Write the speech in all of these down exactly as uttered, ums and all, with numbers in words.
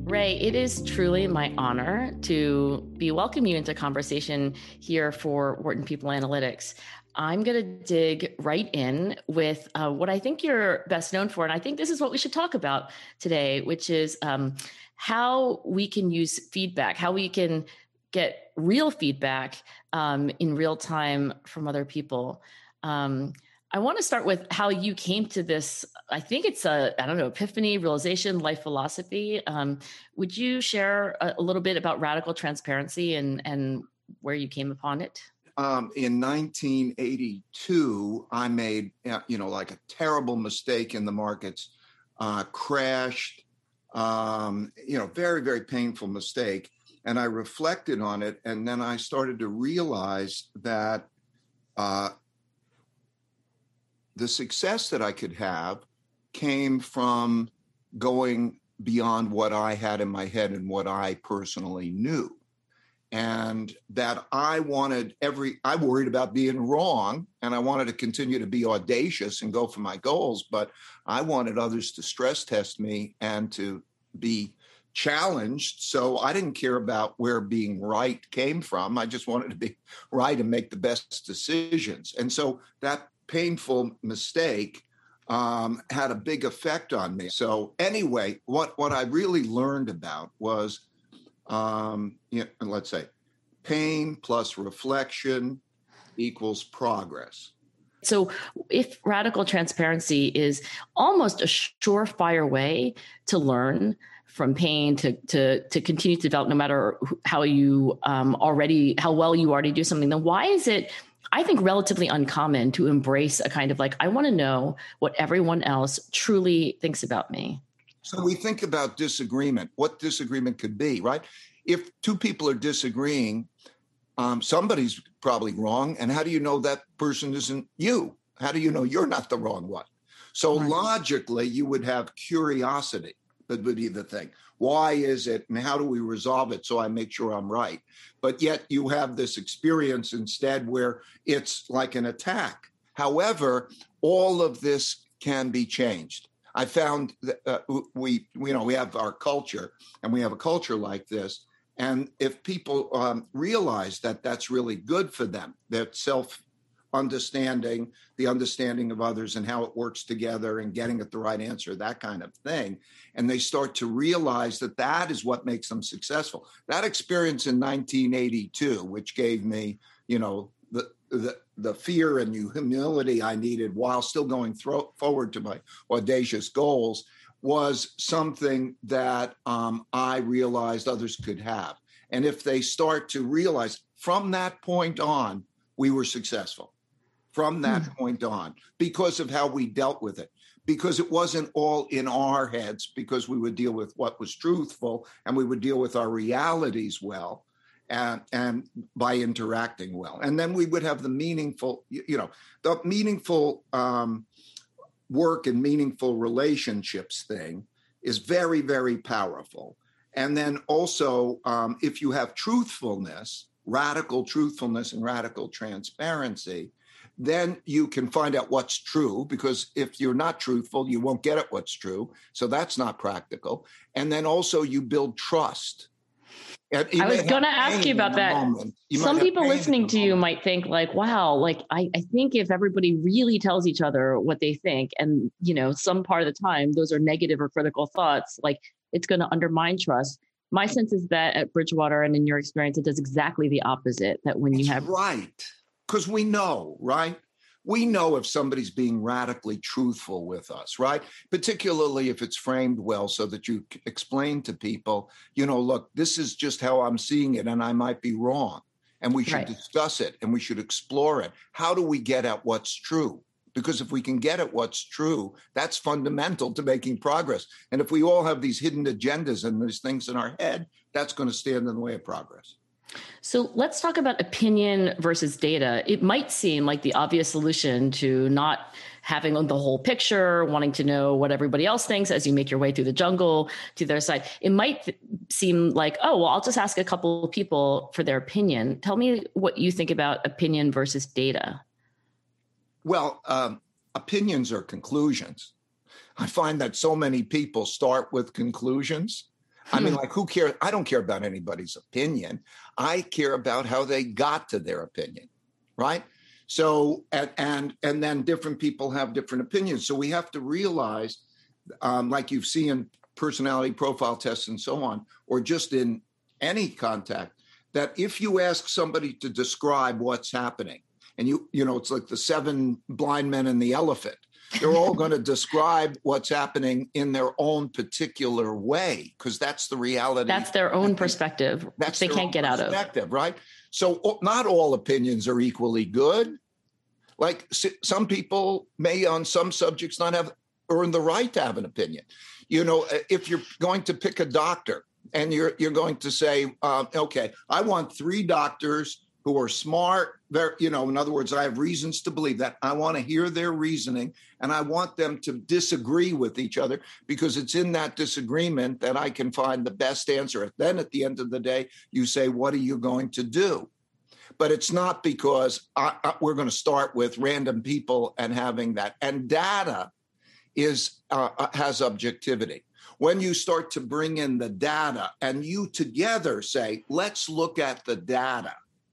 Ray, it is truly my honor to be welcoming you into conversation here for Wharton People Analytics. I'm going to dig right in with uh, what I think you're best known for. And I think this is what we should talk about today, which is um, how we can use feedback, how we can get real feedback um, in real time from other people. Um, I want to start with how you came to this. I think it's a, I don't know, epiphany, realization, life philosophy. Um, would you share a, a little bit about radical transparency and, and where you came upon it? Um, in nineteen eighty-two, I made, you know, like a terrible mistake in the markets, uh, crashed, um, you know, very, very painful mistake. And I reflected on it. And then I started to realize that uh, the success that I could have came from going beyond what I had in my head and what I personally knew. And that I wanted every, I worried about being wrong, and I wanted to continue to be audacious and go for my goals, but I wanted others to stress test me and to be challenged. So I didn't care about where being right came from. I just wanted to be right and make the best decisions. And so that painful mistake um, had a big effect on me. So anyway, what, what I really learned about was Um, you know, let's say pain plus reflection equals progress. So if radical transparency is almost a surefire way to learn from pain, to to to continue to develop no matter how you um, already, how well you already do something, then why is it, I think, relatively uncommon to embrace a kind of like, I want to know what everyone else truly thinks about me? So we think about disagreement, what disagreement could be, right? If two people are disagreeing, um, somebody's probably wrong. And how do you know that person isn't you? How do you know you're not the wrong one? So right. Logically, you would have curiosity. That would be the thing. Why is it? And how do we resolve it so I make sure I'm right? But yet you have this experience instead where it's like an attack. However, all of this can be changed. I found that uh, we, you know, we have our culture, and we have a culture like this. And if people um, realize that that's really good for them, that self-understanding, the understanding of others and how it works together and getting at the right answer, that kind of thing, and they start to realize that that is what makes them successful. That experience in nineteen eighty-two, which gave me, you know, the the the fear and humility I needed while still going thro- forward to my audacious goals, was something that um, I realized others could have. And if they start to realize from that point on, we were successful. From that mm. point on, because of how we dealt with it, because it wasn't all in our heads, because we would deal with what was truthful and we would deal with our realities well. And, and by interacting well. And then we would have the meaningful, you know, the meaningful um, work and meaningful relationships thing is very, very powerful. And then also, um, if you have truthfulness, radical truthfulness and radical transparency, then you can find out what's true, because if you're not truthful, you won't get at what's true. So that's not practical. And then also you build trust. I was going to ask you about that. You Some people listening to you might think like, wow, like I, I think if everybody really tells each other what they think, and, you know, some part of the time, those are negative or critical thoughts, like it's going to undermine trust. My sense is that at Bridgewater and in your experience, it does exactly the opposite, that when you That's have. Right. Because we know, right? We know if somebody's being radically truthful with us, right? Particularly if it's framed well so that you explain to people, you know, look, this is just how I'm seeing it and I might be wrong. And we should right. discuss it and we should explore it. How do we get at what's true? Because if we can get at what's true, that's fundamental to making progress. And if we all have these hidden agendas and these things in our head, that's going to stand in the way of progress. So let's talk about opinion versus data. It might seem like the obvious solution to not having the whole picture, wanting to know what everybody else thinks as you make your way through the jungle to their side. It might th- seem like, oh, well, I'll just ask a couple of people for their opinion. Tell me what you think about opinion versus data. Well, um, opinions are conclusions. I find that so many people start with conclusions. I mean, like, who cares? I don't care about anybody's opinion. I care about how they got to their opinion, right? So, and and, and then different people have different opinions. So we have to realize, um, like you've seen in personality profile tests and so on, or just in any contact, that if you ask somebody to describe what's happening, and you, you know, it's like the seven blind men and the elephant. They're all going to describe what's happening in their own particular way, because that's the reality. That's their own perspective. That's they can't get out of. Perspective, right? So not all opinions are equally good. Like some people may, on some subjects, not have earned the right to have an opinion. You know, if you're going to pick a doctor and you're you're going to say, um, okay, I want three doctors who are smart. They're, you know, in other words, I have reasons to believe that. I want to hear their reasoning, and I want them to disagree with each other, because it's in that disagreement that I can find the best answer. Then at the end of the day, you say, what are you going to do? But it's not because I, I, we're going to start with random people and having that. And data is uh, has objectivity. When you start to bring in the data and you together say, let's look at the data.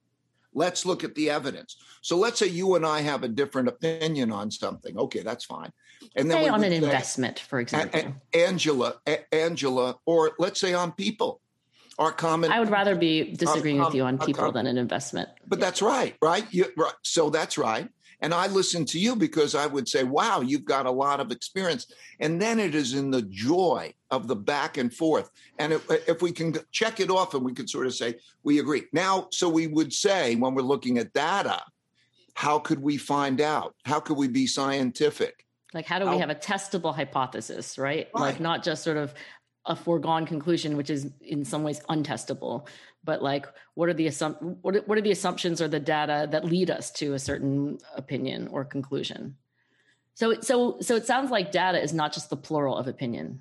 Let's look at the evidence. So let's say you and I have a different opinion on something. Okay, that's fine. And then say we on an say, investment, for example. A- a- Angela, a- Angela, or let's say on people. Our common. I would rather be disagreeing um, with you on um, people um, than an investment. But that's right, right? You, right? So that's right. And I listen to you because I would say, wow, you've got a lot of experience. And then it is in the joy of the back and forth. And if, if we can check it off and we could sort of say, we agree. Now, so we would say, when we're looking at data, how could we find out? How could we be scientific? Like, how do we have a testable hypothesis, right? Right. Like, not just sort of a foregone conclusion, which is in some ways untestable, but like, what are the assump- what are, what are the assumptions or the data that lead us to a certain opinion or conclusion? So, so, so it sounds like data is not just the plural of opinion.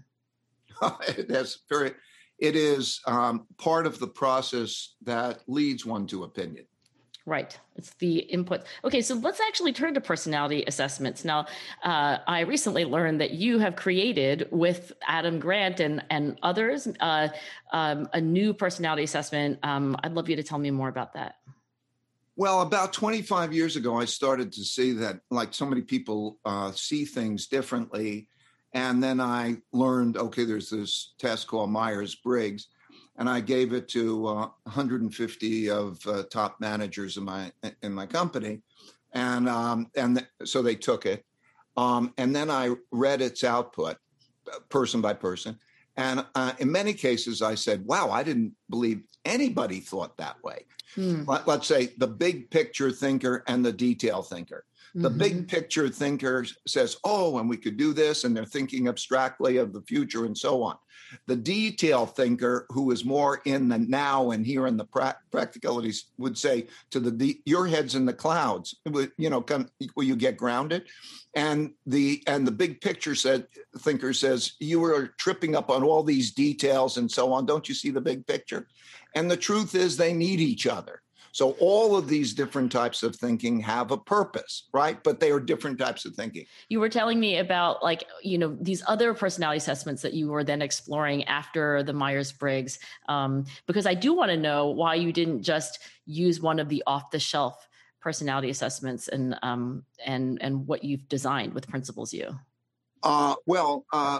That's very. It is um, part of the process that leads one to opinion. Right. It's the input. Okay, so let's actually turn to personality assessments. Now, uh, I recently learned that you have created with Adam Grant and, and others uh, um, a new personality assessment. Um, I'd love you to tell me more about that. Well, about twenty-five years ago, I started to see that, like, so many people uh, see things differently. And then I learned, okay, there's this test called Myers-Briggs. And I gave it to uh, one hundred fifty of uh, top managers in my in my company, and um, and th- so they took it, um, and then I read its output, person by person, and uh, in many cases I said, "Wow, I didn't believe anybody thought that way." Hmm. Let, let's say the big picture thinker and the detail thinker. The mm-hmm. big picture thinker says, "Oh, and we could do this," and they're thinking abstractly of the future and so on. The detail thinker, who is more in the now and here in the pra- practicalities, would say to the, the your head's in the clouds. You know, come, will you get grounded? And the and the big picture said thinker says, you are tripping up on all these details and so on. Don't you see the big picture? And the truth is, they need each other. So all of these different types of thinking have a purpose, right? But they are different types of thinking. You were telling me about, like, you know, these other personality assessments that you were then exploring after the Myers-Briggs, um, because I do want to know why you didn't just use one of the off-the-shelf personality assessments and um, and and what you've designed with Principles U. Uh, well, uh,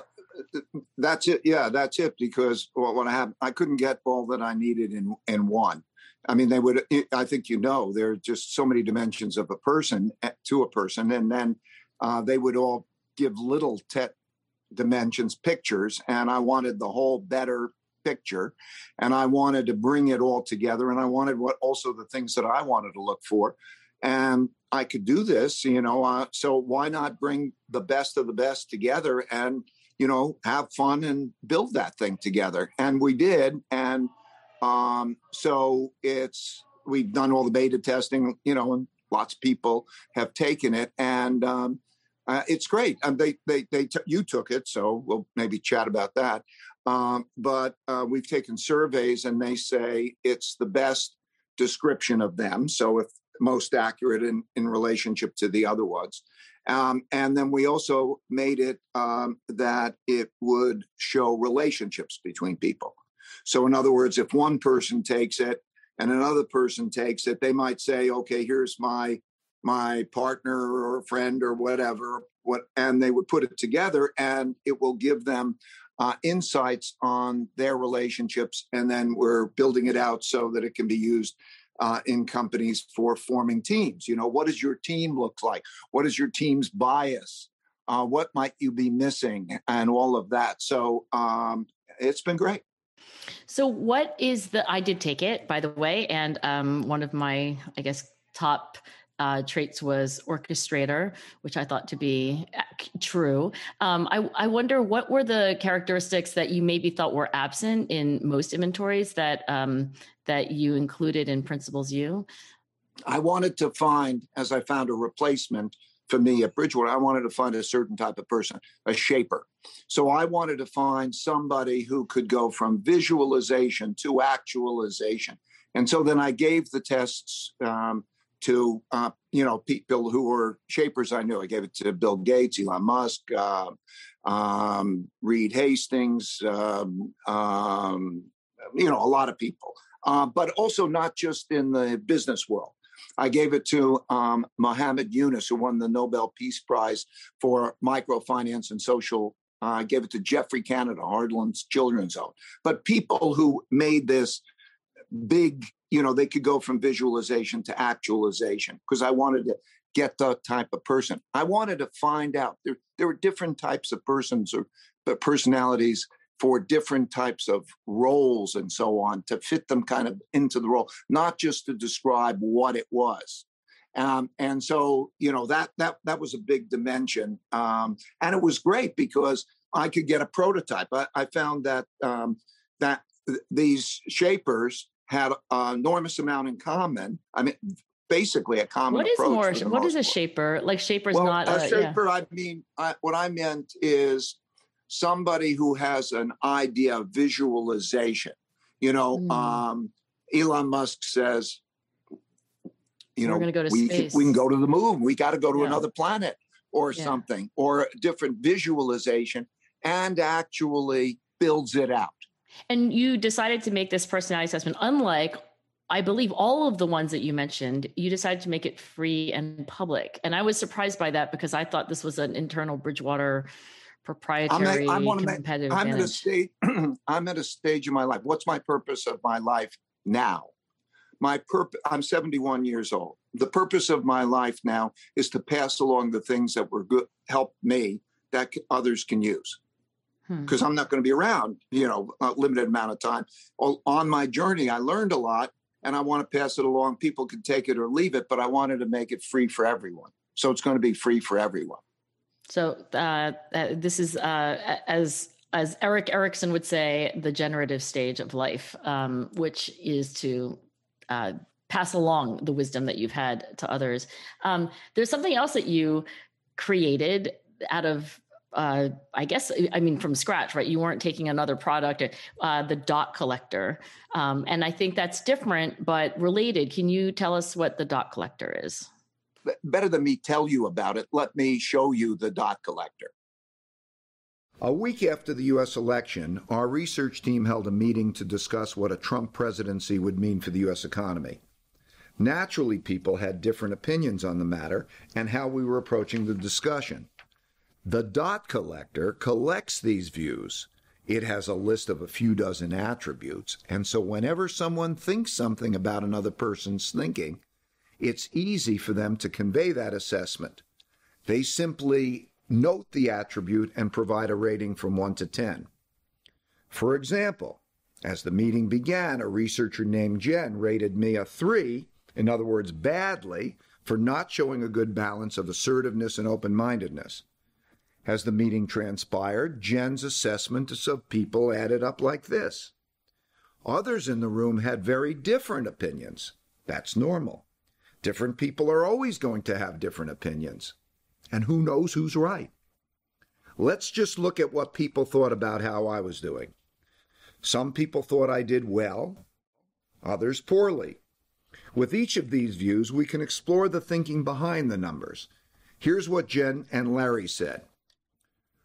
that's it. Yeah, that's it. Because well, what I have, I couldn't get all that I needed in in one. I mean, they would, I think, you know, there are just so many dimensions of a person to a person. And then uh, they would all give little te- dimensions, pictures. And I wanted the whole better picture. And I wanted to bring it all together. And I wanted what also the things that I wanted to look for. And I could do this, you know, uh, so why not bring the best of the best together and, you know, have fun and build that thing together. And we did. And Um, so it's, we've done all the beta testing, you know, and lots of people have taken it, and um, uh, it's great. And they, they, they, t- you took it, so we'll maybe chat about that. Um, but uh, we've taken surveys, and they say it's the best description of them. So if most accurate in, in relationship to the other ones. Um, and then we also made it um, that it would show relationships between people. So in other words, if one person takes it and another person takes it, they might say, okay, here's my my partner or friend or whatever, what, and they would put it together, and it will give them uh, insights on their relationships. And then we're building it out so that it can be used uh, in companies for forming teams. You know, what does your team look like? What is your team's bias? Uh, what might you be missing? And all of that. So um, it's been great. So what is the, I did take it, by the way, and um, one of my, I guess, top uh, traits was orchestrator, which I thought to be true. Um, I, I wonder, what were the characteristics that you maybe thought were absent in most inventories that um, that you included in Principles U? I wanted to find, as I found a replacement for me at Bridgewater, I wanted to find a certain type of person, a shaper. So I wanted to find somebody who could go from visualization to actualization. And so then I gave the tests um, to, uh, you know, people who were shapers I knew. I gave it to Bill Gates, Elon Musk, uh, um, Reed Hastings, um, um, you know, a lot of people, uh, but also not just in the business world. I gave it to um, Muhammad Yunus, who won the Nobel Peace Prize for microfinance and social. Uh, I gave it to Jeffrey Canada, Heartland's Children's Zone. But people who made this big, you know, they could go from visualization to actualization, because I wanted to get that type of person. I wanted to find out there, there were different types of persons or personalities for different types of roles and so on, to fit them kind of into the role, not just to describe what it was. Um, and so, you know, that that that was a big dimension. Um, and it was great because I could get a prototype. I, I found that um, that th- these shapers had an enormous amount in common. I mean, basically a common what is approach. More, what is a shaper? Like shaper's well, not a a shaper. Yeah. I mean, I, what I meant is somebody who has an idea of visualization. You know, mm. um, Elon Musk says, you We're know, gonna go to we space. Can, we can go to the moon. We got to go to yeah. another planet or yeah. something, or a different visualization, and actually builds it out. And you decided to make this personality assessment, unlike, I believe, all of the ones that you mentioned, you decided to make it free and public. And I was surprised by that, because I thought this was an internal Bridgewater proprietary I'm, I'm competitive make, I'm advantage. At a stage, I'm at a stage in my life. What's my purpose of my life now? My purpose, I'm seventy-one years old. The purpose of my life now is to pass along the things that were good, help me, that others can use. Because hmm. I'm not going to be around, you know, a limited amount of time. On my journey, I learned a lot, and I want to pass it along. People can take it or leave it, but I wanted to make it free for everyone. So it's going to be free for everyone. So uh, uh, this is, uh, as as Eric Erickson would say, the generative stage of life, um, which is to uh, pass along the wisdom that you've had to others. Um, there's something else that you created out of, uh, I guess, I mean, from scratch, right? You weren't taking another product, uh, the dot collector. Um, and I think that's different, but related. Can you tell us what the dot collector is? Better than me tell you about it, let me show you the dot collector. A week after the U S election, our research team held a meeting to discuss what a Trump presidency would mean for the U S economy. Naturally, people had different opinions on the matter and how we were approaching the discussion. The dot collector collects these views. It has a list of a few dozen attributes, and so whenever someone thinks something about another person's thinking, it's easy for them to convey that assessment. They simply note the attribute and provide a rating from one to ten. For example, as the meeting began, a researcher named Jen rated me a three, in other words, badly, for not showing a good balance of assertiveness and open-mindedness. As the meeting transpired, Jen's assessments of people added up like this. Others in the room had very different opinions. That's normal. Different people are always going to have different opinions. And who knows who's right? Let's just look at what people thought about how I was doing. Some people thought I did well, others poorly. With each of these views, we can explore the thinking behind the numbers. Here's what Jen and Larry said.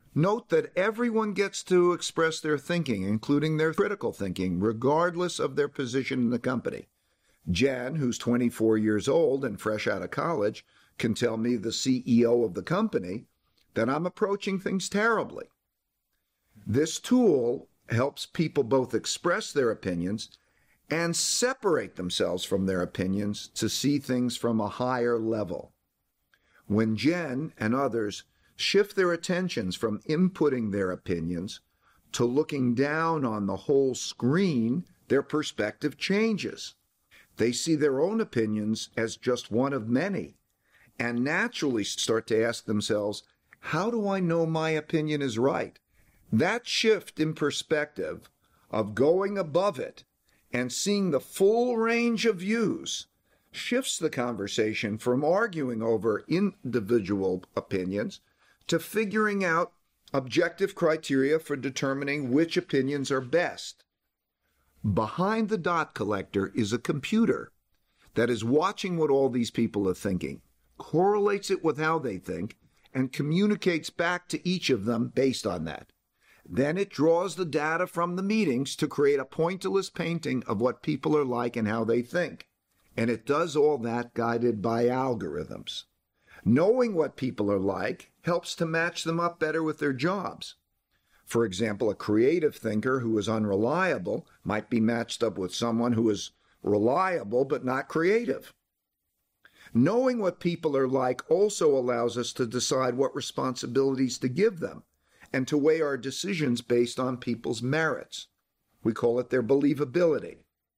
Note that everyone gets to express their thinking, including their critical thinking, regardless of their position in the company. Jen, who's twenty-four years old and fresh out of college, can tell me, the C E O of the company, that I'm approaching things terribly. This tool helps people both express their opinions and separate themselves from their opinions to see things from a higher level. When Jen and others shift their attentions from inputting their opinions to looking down on the whole screen, their perspective changes. They see their own opinions as just one of many, and naturally start to ask themselves, how do I know my opinion is right? That shift in perspective of going above it and seeing the full range of views shifts the conversation from arguing over individual opinions to figuring out objective criteria for determining which opinions are best. Behind the dot collector is a computer that is watching what all these people are thinking, correlates it with how they think, and communicates back to each of them based on that. Then it draws the data from the meetings to create a pointillist painting of what people are like and how they think. And it does all that guided by algorithms. Knowing what people are like helps to match them up better with their jobs. For example, a creative thinker who is unreliable might be matched up with someone who is reliable but not creative. Knowing what people are like also allows us to decide what responsibilities to give them and to weigh our decisions based on people's merits. We call it their believability.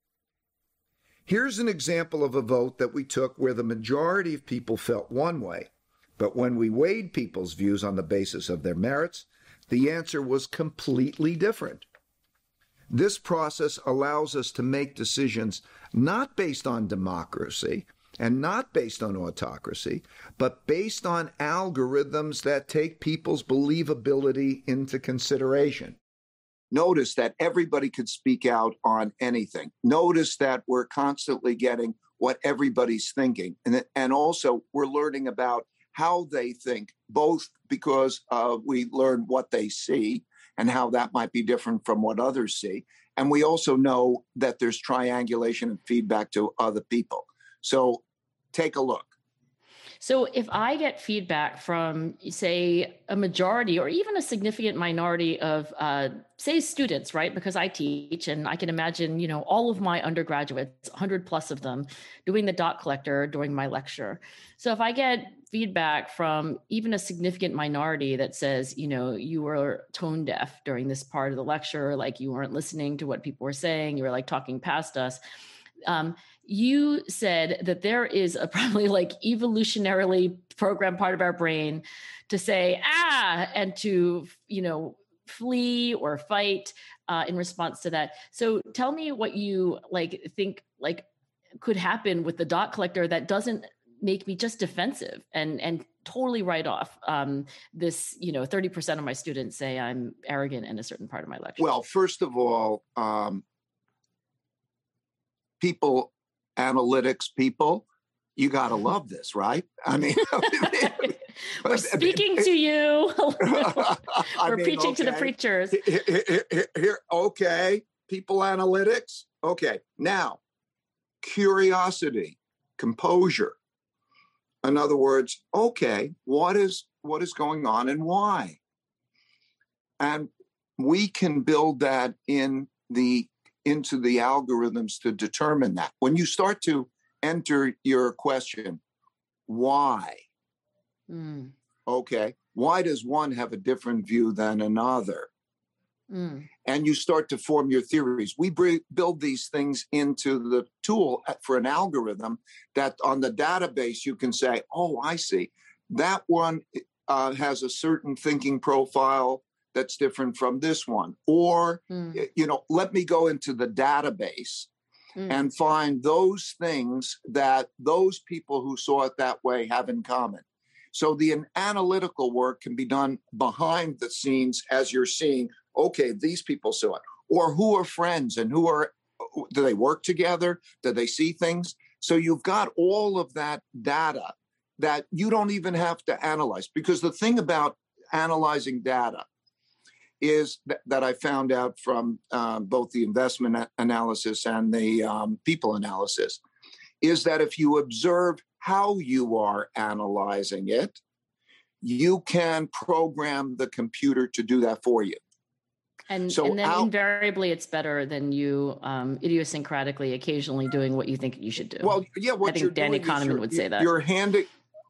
Here's an example of a vote that we took where the majority of people felt one way, but when we weighed people's views on the basis of their merits, the answer was completely different. This process allows us to make decisions not based on democracy and not based on autocracy, but based on algorithms that take people's believability into consideration. Notice that everybody could speak out on anything. Notice that we're constantly getting what everybody's thinking. And, and also we're learning about how they think, both because uh, we learn what they see and how that might be different from what others see. And we also know that there's triangulation and feedback to other people. So take a look. So if I get feedback from, say, a majority or even a significant minority of, uh, say, students, right? Because I teach, and I can imagine, you know, all of my undergraduates, one hundred plus of them, doing the dot collector during my lecture. So if I get feedback from even a significant minority that says, you know, you were tone deaf during this part of the lecture, like you weren't listening to what people were saying, you were like talking past us. Um, you said that there is a probably like evolutionarily programmed part of our brain to say, ah, and to, you know, flee or fight uh, in response to that. So tell me what you like think like could happen with the dot collector that doesn't make me just defensive and, and totally write off um, this, you know, thirty percent of my students say I'm arrogant in a certain part of my lecture. Well, first of all, um, people, analytics people, you got to love this, right? I mean, we're speaking to you. We're mean, preaching okay. to the preachers. Here, here, here, okay, people analytics. Okay, now, curiosity, composure. In other words, okay, what is what is going on and why? And we can build that in the into the algorithms to determine that. When you start to enter your question, why? Mm. Okay, why does one have a different view than another? Mm. And you start to form your theories. We bring, build these things into the tool for an algorithm that on the database you can say, oh, I see. That one uh, has a certain thinking profile that's different from this one. Or, mm. you know, let me go into the database mm. and find those things that those people who saw it that way have in common. So the analytical work can be done behind the scenes as you're seeing, okay, these people saw it. Or who are friends and who are, do they work together? Do they see things? So you've got all of that data that you don't even have to analyze. Because the thing about analyzing data is th- that I found out from uh, both the investment a- analysis and the um, people analysis is that if you observe how you are analyzing it, you can program the computer to do that for you. And, so and then I'll, invariably it's better than you um, idiosyncratically occasionally doing what you think you should do. Well, yeah, what I think you're Danny doing Kahneman is you're, would say that. You're handing,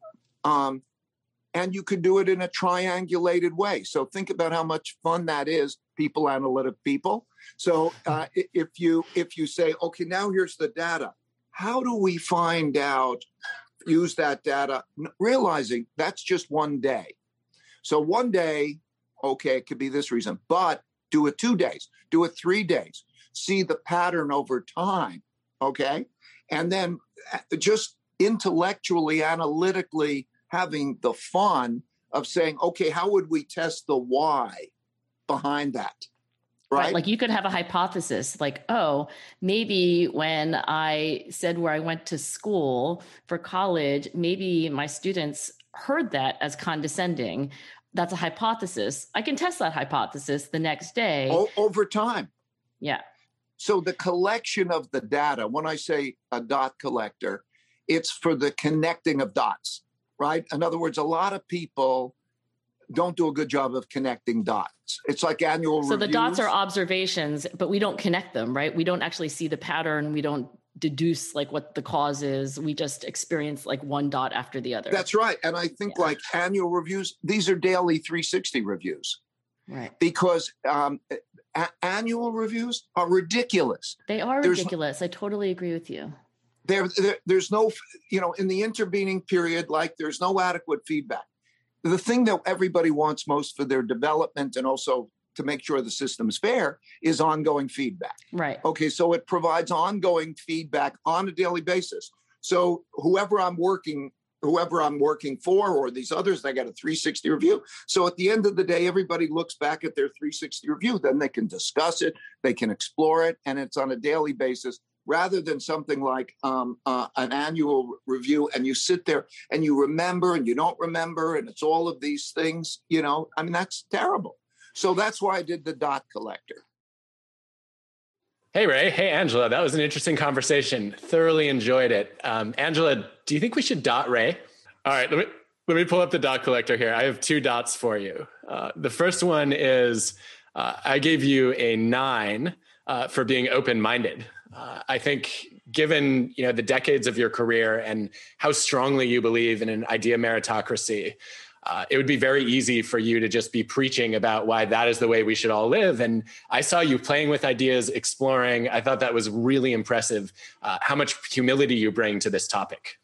um, and you could do it in a triangulated way. So think about how much fun that is, people analytic people. So uh, if you if you say, okay, now here's the data. How do we find out, use that data, realizing that's just one day. So one day, okay, it could be this reason, but do it two days, do it three days, see the pattern over time, okay? And then just intellectually, analytically having the fun of saying, okay, how would we test the why behind that? Right? Right. Like you could have a hypothesis like, oh, maybe when I said where I went to school for college, maybe my students heard that as condescending. That's a hypothesis. I can test that hypothesis the next day. O- over time. Yeah. So the collection of the data, when I say a dot collector, it's for the connecting of dots, right? In other words, a lot of people don't do a good job of connecting dots. It's like annual So reviews. the dots are observations, but we don't connect them, right? We don't actually see the pattern. We don't deduce like what the cause is. We just experience like one dot after the other. That's right. And I think yeah. like annual reviews, these are daily three sixty reviews. Right. Because um, a- annual reviews are ridiculous. They are There's, ridiculous. I totally agree with you. There, there, there's no, you know, in the intervening period, like there's no adequate feedback. The thing that everybody wants most for their development and also to make sure the system's fair is ongoing feedback. Right. Okay, so it provides ongoing feedback on a daily basis. So whoever I'm working, whoever I'm working for, or these others, they got a three sixty review. So at the end of the day, everybody looks back at their three sixty review. Then they can discuss it, they can explore it, and it's on a daily basis, rather than something like um, uh, an annual review, and you sit there and you remember and you don't remember, and it's all of these things, you know, I mean, that's terrible. So that's why I did the dot collector. Hey, Ray. Hey, Angela. That was an interesting conversation. Thoroughly enjoyed it. Um, Angela, do you think we should dot Ray? All right, let me, let me pull up the dot collector here. I have two dots for you. Uh, the first one is uh, I gave you a nine uh, for being open-minded. Uh, I think given, you know, the decades of your career and how strongly you believe in an idea meritocracy, uh, it would be very easy for you to just be preaching about why that is the way we should all live. And I saw you playing with ideas, exploring. I thought that was really impressive, uh, how much humility you bring to this topic.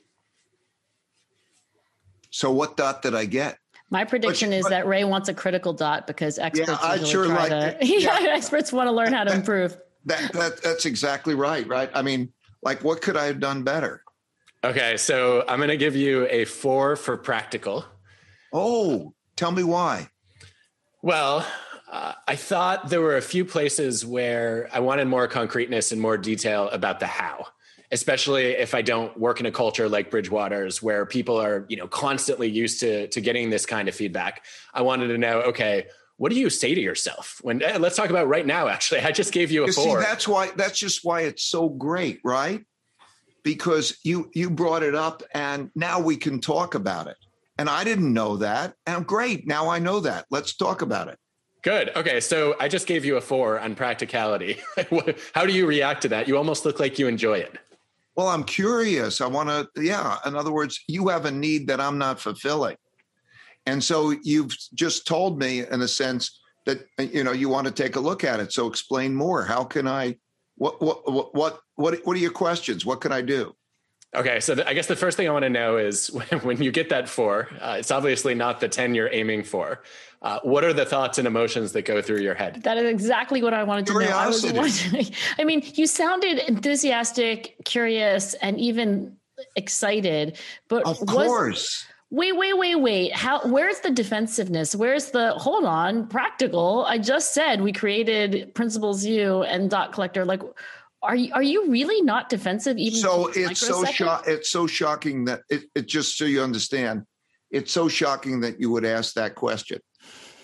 So what dot did I get? My prediction but, is but, that Ray wants a critical dot because experts yeah, I'd usually sure try like to, it. yeah, Yeah. experts want to learn how to improve. That, that that's exactly right, right? I mean, like, what could I have done better? Okay, so I'm going to give you a four for practical. Oh, tell me why. Well, uh, I thought there were a few places where I wanted more concreteness and more detail about the how, especially if I don't work in a culture like Bridgewater's where people are, you know, constantly used to, to getting this kind of feedback. I wanted to know, okay, what do you say to yourself when, eh, let's talk about right now, actually, I just gave you a you four. See, that's why, that's just why it's so great, right? Because you, you brought it up and now we can talk about it. And I didn't know that. And great. Now I know that. Let's talk about it. Good. Okay. So I just gave you a four on practicality. How do you react to that? You almost look like you enjoy it. Well, I'm curious. I want to, yeah. In other words, you have a need that I'm not fulfilling. And so you've just told me in a sense that, you know, you want to take a look at it. So explain more. How can I, what, what, what, what, what, what are your questions? What can I do? Okay. So the, I guess the first thing I want to know is when, when you get that four, uh, it's obviously not the ten you're aiming for. Uh, what are the thoughts and emotions that go through your head? That is exactly what I wanted to Curiosity. know. I was wondering, I mean, you sounded enthusiastic, curious, and even excited, but of was, course. Wait, wait, wait, wait. How, where's the defensiveness? Where's the, hold on, practical? I just said we created Principles U and Dot Collector. Like, are you, are you really not defensive? Even so it's so shock. It's so shocking that it, it just so you understand, it's so shocking that you would ask that question.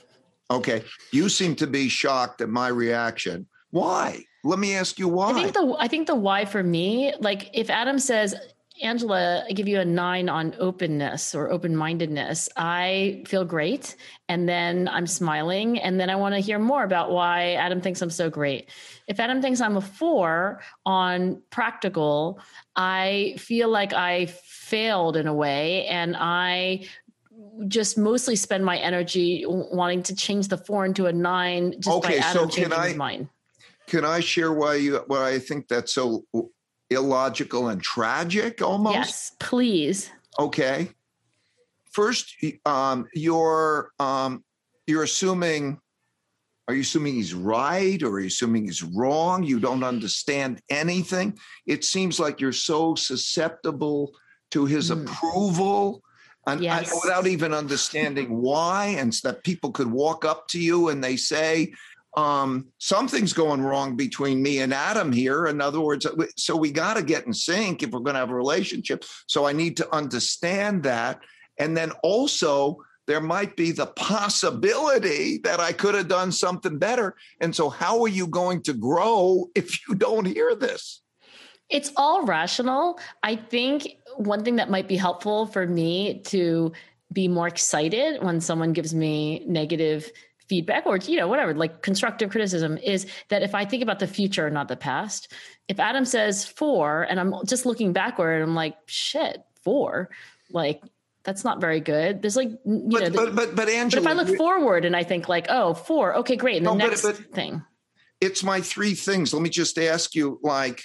Okay. You seem to be shocked at my reaction. Why? Let me ask you why. I think the I think the why for me, like if Adam says, Angela, I give you a nine on openness or open-mindedness, I feel great. And then I'm smiling. And then I want to hear more about why Adam thinks I'm so great. If Adam thinks I'm a four on practical, I feel like I failed in a way. And I just mostly spend my energy wanting to change the four into a nine just okay, by Adam so changing can I, his mind. Can I share why you why I think that's so illogical and tragic almost? Yes, please. Okay. First, um, you're um, you're assuming, are you assuming he's right or are you assuming he's wrong? You don't understand anything. It seems like you're so susceptible to his mm. approval and yes. I, without even understanding why, and so that people could walk up to you and they say, Um, something's going wrong between me and Adam here. In other words, so we got to get in sync if we're going to have a relationship. So I need to understand that. And then also there might be the possibility that I could have done something better. And so how are you going to grow if you don't hear this? It's all rational. I think one thing that might be helpful for me to be more excited when someone gives me negative feedback or, you know, whatever, like constructive criticism is that if I think about the future, not the past, if Adam says four and I'm just looking backward and I'm like, shit, four, like, that's not very good. There's like, you but, know, but, but, but Angela, but if I look forward and I think like, oh, four, okay, great. And the no, next but, but thing. It's my three things. Let me just ask you like,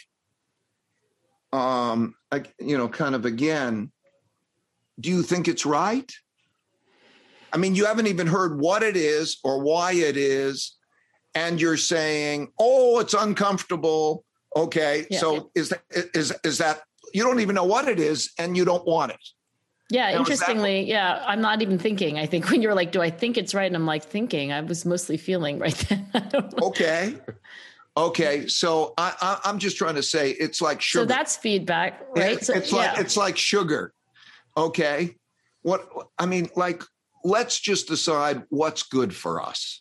um, you know, kind of again, do you think it's right? I mean, you haven't even heard what it is or why it is. And you're saying, oh, it's uncomfortable. Okay. Yeah, so yeah. is that, is, is that, you don't even know what it is and you don't want it. Yeah. Now, interestingly. That, yeah. I'm not even thinking. I think when you're like, do I think it's right? And I'm like thinking, I was mostly feeling right then. Okay. Okay. So I, I, I'm just trying to say it's like sugar. So that's feedback, right? It, so, it's yeah. like, it's like sugar. Okay. What, I mean, like, let's just decide what's good for us.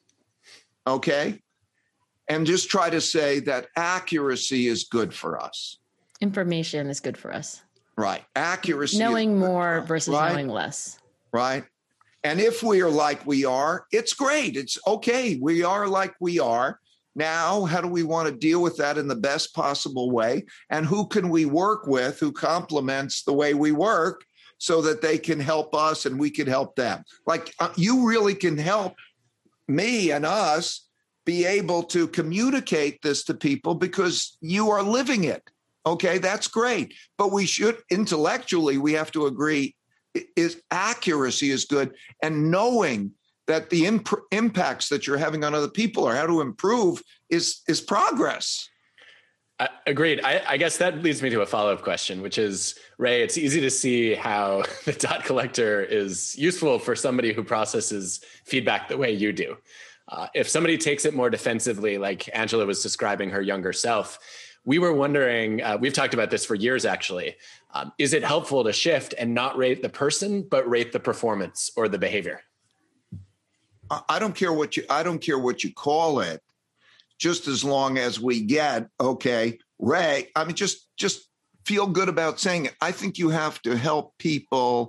Okay. And just try to say that accuracy is good for us. Information is good for us. Right. Accuracy. Knowing more versus right? knowing less. Right. And if we are like we are, it's great. It's okay. We are like we are. Now, how do we want to deal with that in the best possible way? And who can we work with who complements the way we work so that they can help us and we can help them? Like uh, you really can help me and us be able to communicate this to people because you are living it. Okay, that's great. But we should intellectually, we have to agree is accuracy is good, and knowing that the imp- impacts that you're having on other people or how to improve is is progress. Uh, agreed. I, I guess that leads me to a follow-up question, which is, Ray, it's easy to see how the dot collector is useful for somebody who processes feedback the way you do. Uh, if somebody takes it more defensively, like Angela was describing her younger self, we were wondering, uh, we've talked about this for years, actually. Um, is it helpful to shift and not rate the person, but rate the performance or the behavior? I don't care what you, I don't care what you call it, just as long as we get, okay, Ray, I mean, just, just feel good about saying it. I think you have to help people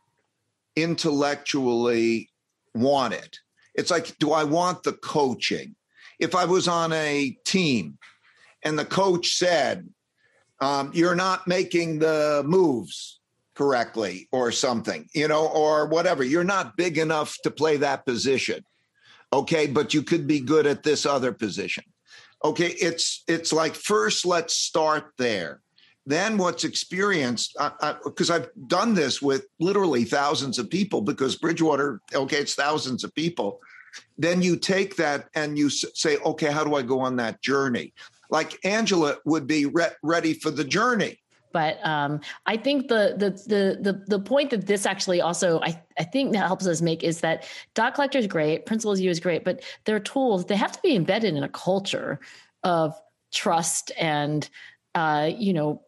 intellectually want it. It's like, do I want the coaching? If I was on a team and the coach said, um, you're not making the moves correctly or something, you know, or whatever, you're not big enough to play that position. Okay, but you could be good at this other position. Okay, it's it's like, first, let's start there. Then what's experienced, because I've done this with literally thousands of people, because Bridgewater, okay, it's thousands of people. Then you take that and you say, okay, how do I go on that journey? Like Angela would be re- ready for the journey. But um, I think the, the the the the point that this actually also I, I think that helps us make is that dot collector is great, Principles U is great, but their tools, they have to be embedded in a culture of trust and uh, you know,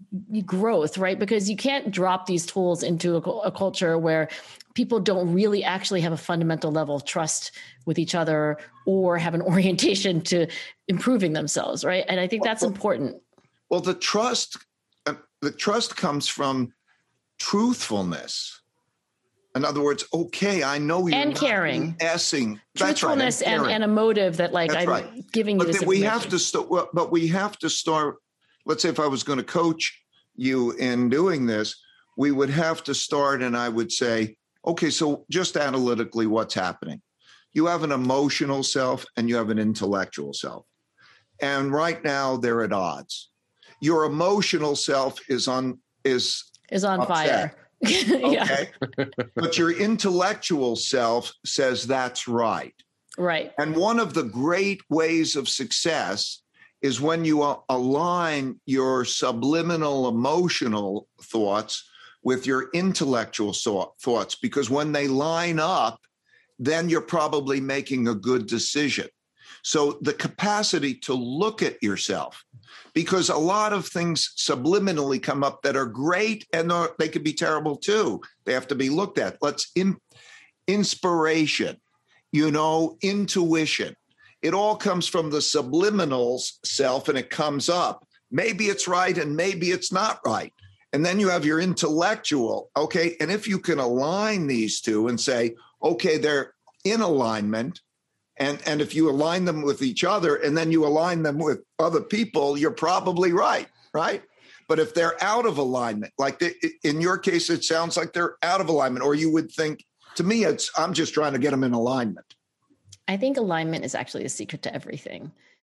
growth, right? Because you can't drop these tools into a, a culture where people don't really actually have a fundamental level of trust with each other or have an orientation to improving themselves, right? And I think that's well, important. Well, the trust, uh, the trust comes from truthfulness. In other words, okay, I know you're and not caring, essing. Truthfulness right, and, and, and a motive that, like, That's I'm right. giving you but this we have to start. Well, but we have to start. Let's say if I was going to coach you in doing this, we would have to start, and I would say, okay, so just analytically, what's happening? You have an emotional self and you have an intellectual self, and right now they're at odds. Your emotional self is on is is on upset. fire. Yeah. Okay. But your intellectual self says that's right. Right. And one of the great ways of success is when you align your subliminal emotional thoughts with your intellectual thoughts, because when they line up, then you're probably making a good decision. So the capacity to look at yourself, because a lot of things subliminally come up that are great and they could be terrible too. They have to be looked at. Let's in, inspiration, you know, intuition. It all comes from the subliminal self and it comes up. Maybe it's right and maybe it's not right. And then you have your intellectual, okay? And if you can align these two and say, okay, they're in alignment, And and if you align them with each other and then you align them with other people, you're probably right, right? But if they're out of alignment, like the, in your case, it sounds like they're out of alignment, or you would think, to me, it's I'm just trying to get them in alignment. I think alignment is actually a secret to everything.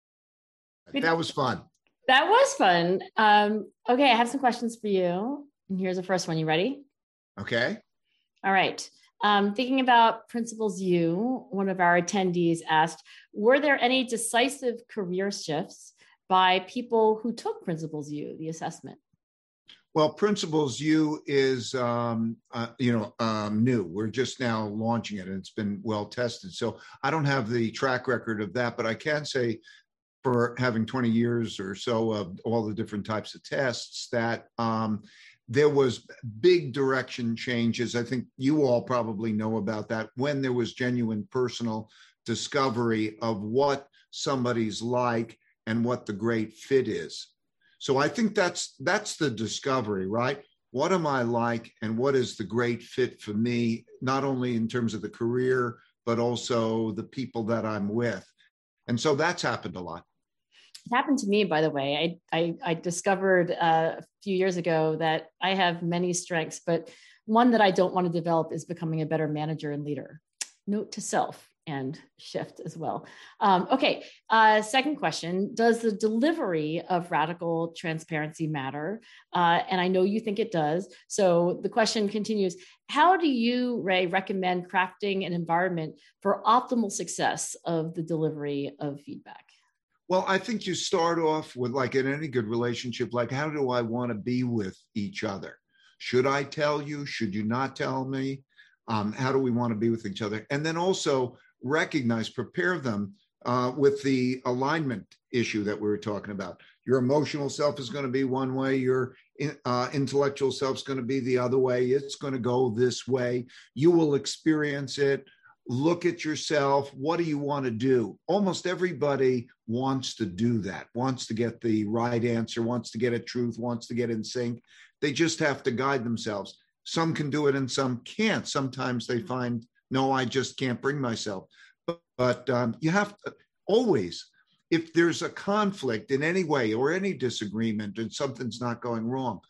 That was fun. That was fun. Um, okay, I have some questions for you. And here's the first one. You ready? Okay. All right. Um, thinking about Principles U, one of our attendees asked, were there any decisive career shifts by people who took Principles U, the assessment? Well, Principles U is, um, uh, you know, um, new. We're just now launching it, and it's been well tested. So I don't have the track record of that, but I can say, for having twenty years or so of all the different types of tests, that um, there was big direction changes. I think you all probably know about that, when there was genuine personal discovery of what somebody's like and what the great fit is. So I think that's that's the discovery, right? What am I like and what is the great fit for me, not only in terms of the career, but also the people that I'm with. And so that's happened a lot. It happened to me, by the way. I, I, I discovered uh, a few years ago that I have many strengths, but one that I don't want to develop is becoming a better manager and leader. Note to self and shift as well. Um, okay, uh, second question, does the delivery of radical transparency matter? Uh, and I know you think it does. So the question continues, how do you, Ray, recommend crafting an environment for optimal success of the delivery of feedback? Well, I think you start off with, like in any good relationship, like, how do I want to be with each other? Should I tell you? Should you not tell me? Um, how do we want to be with each other? And then also recognize, prepare them uh, with the alignment issue that we were talking about. Your emotional self is going to be one way. Your uh, intellectual self is going to be the other way. It's going to go this way. You will experience it. Look at yourself. What do you want to do? Almost everybody wants to do that, wants to get the right answer, wants to get a truth, wants to get in sync. They just have to guide themselves. Some can do it and some can't. Sometimes they find, no, I just can't bring myself. But, but um, you have to always, if there's a conflict in any way or any disagreement and something's not going wrong,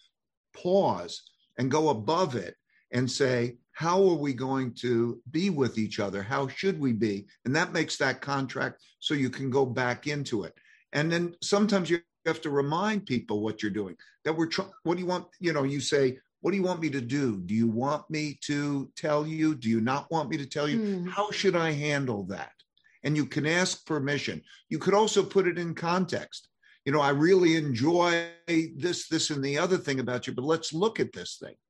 pause and go above it and say, how are we going to be with each other? How should we be? And that makes that contract so you can go back into it. And then sometimes you have to remind people what you're doing, that we're trying, what do you want? You know, you say, what do you want me to do? Do you want me to tell you? Do you not want me to tell you? Mm. How should I handle that? And you can ask permission. You could also put it in context. You know, I really enjoy this, this, and the other thing about you, but let's look at this thing.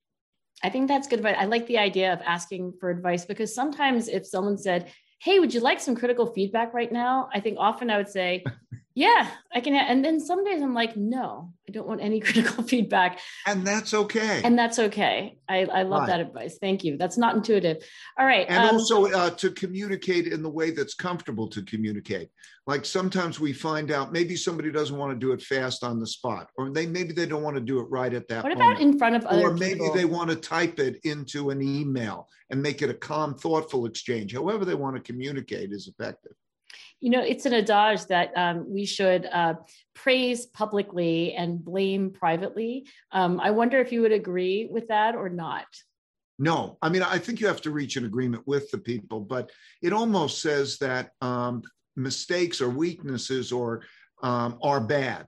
I think that's good advice. I like the idea of asking for advice, because sometimes if someone said, hey, would you like some critical feedback right now? I think often I would say, Yeah, I can. And then some days I'm like, no, I don't want any critical feedback. And that's okay. And that's okay. I, I love right. that advice. Thank you. That's not intuitive. All right. And um, also uh, to communicate in the way that's comfortable to communicate. Like sometimes we find out maybe somebody doesn't want to do it fast on the spot, or they maybe they don't want to do it right at that What moment. about in front of other Or maybe people? they want to type it into an email and make it a calm, thoughtful exchange. However they want to communicate is effective. You know, it's an adage that um, we should uh, praise publicly and blame privately. Um, I wonder if you would agree with that or not. No, I mean, I think you have to reach an agreement with the people, but it almost says that um, mistakes or weaknesses or um, are bad.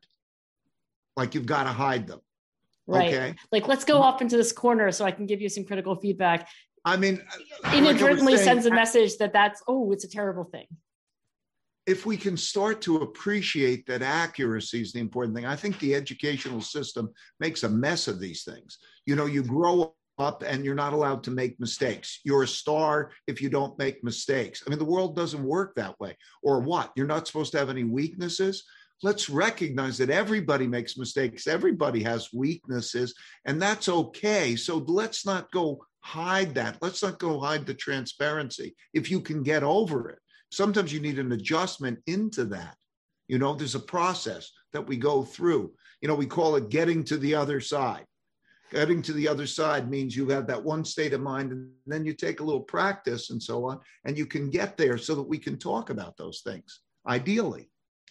Like you've got to hide them. Right. Okay? Like, let's go off into this corner so I can give you some critical feedback. I mean, inadvertently like I saying, sends a message that that's, oh, it's a terrible thing. If we can start to appreciate that accuracy is the important thing, I think the educational system makes a mess of these things. You know, you grow up and you're not allowed to make mistakes. You're a star if you don't make mistakes. I mean, the world doesn't work that way. Or what? You're not supposed to have any weaknesses? Let's recognize that everybody makes mistakes. Everybody has weaknesses, and that's okay. So let's not go hide that. Let's not go hide the transparency if you can get over it. Sometimes you need an adjustment into that. You know, there's a process that we go through. You know, we call it getting to the other side. Getting to the other side means you have that one state of mind, and then you take a little practice and so on, and you can get there so that we can talk about those things, ideally.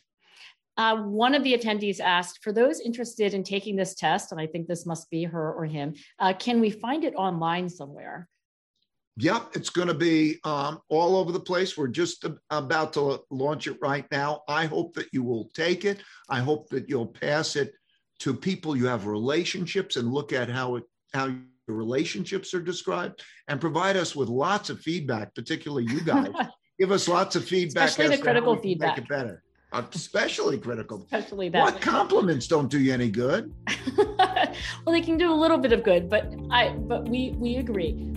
Uh, one of the attendees asked, for those interested in taking this test, and I think this must be her or him, uh, can we find it online somewhere? Yep, it's going to be um, all over the place. We're just about to launch it right now. I hope that you will take it. I hope that you'll pass it to people you have relationships and look at how it, how your relationships are described, and provide us with lots of feedback, particularly you guys. Give us lots of feedback. Especially the critical feedback. Make it better. Especially critical. Especially that. What compliments don't do you any good? Well, they can do a little bit of good, but I but we we agree.